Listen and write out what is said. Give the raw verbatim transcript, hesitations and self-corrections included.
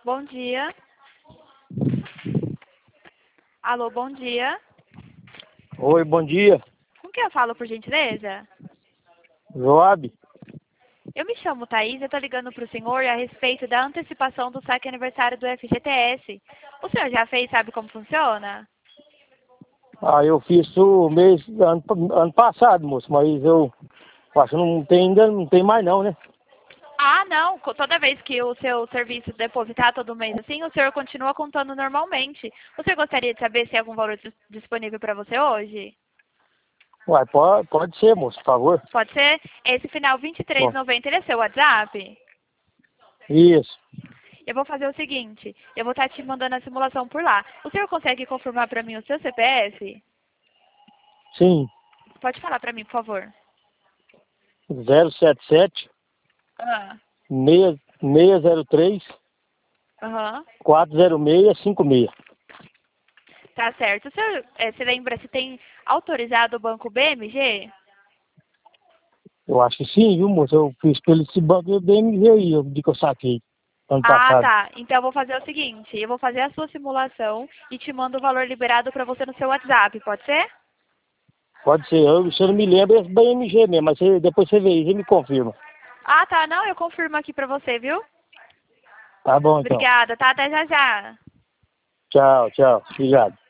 Bom dia. Alô, bom dia. Oi, bom dia. Com quem eu falo, por gentileza? Joab? Eu me chamo Thaís e estou ligando para o senhor a respeito da antecipação do saque aniversário do F G T S. O senhor já fez, sabe como funciona? Ah, eu fiz o mês, ano, ano passado, moço, mas eu acho que não tem ainda, não tem mais não, né? Ah, não. Co- Toda vez que o seu serviço depositar todo mês assim, o senhor continua contando normalmente. O senhor gostaria de saber se tem algum valor dis- disponível para você hoje? Uai, pode, pode ser, moço, por favor. Pode ser? Esse final vinte e três Bom, noventa, ele é seu WhatsApp? isso. Eu vou fazer o seguinte, eu vou estar te mandando a simulação por lá. O senhor consegue confirmar para mim o seu C P F? Sim, Pode falar para mim, por favor. zero sete sete, Ah. seis seis zero três, Aham. quatro zero seis cinco seis. Tá certo. O senhor eh, se lembra se tem autorizado o banco B M G? Eu acho que sim, viu, moço? Eu fiz pelo esse banco B M G aí, eu de que eu saquei ano Ah, passado. tá. Então eu vou fazer o seguinte, eu vou fazer a sua simulação e te mando o valor liberado para você no seu WhatsApp, pode ser? Pode ser, eu, se eu não me lembro, é B M G mesmo, mas você, depois você vê aí, você me confirma. Ah, tá. Não, eu confirmo aqui para você, viu? Tá bom, então. Obrigada, tá? Até já já. Tchau, tchau. Obrigado.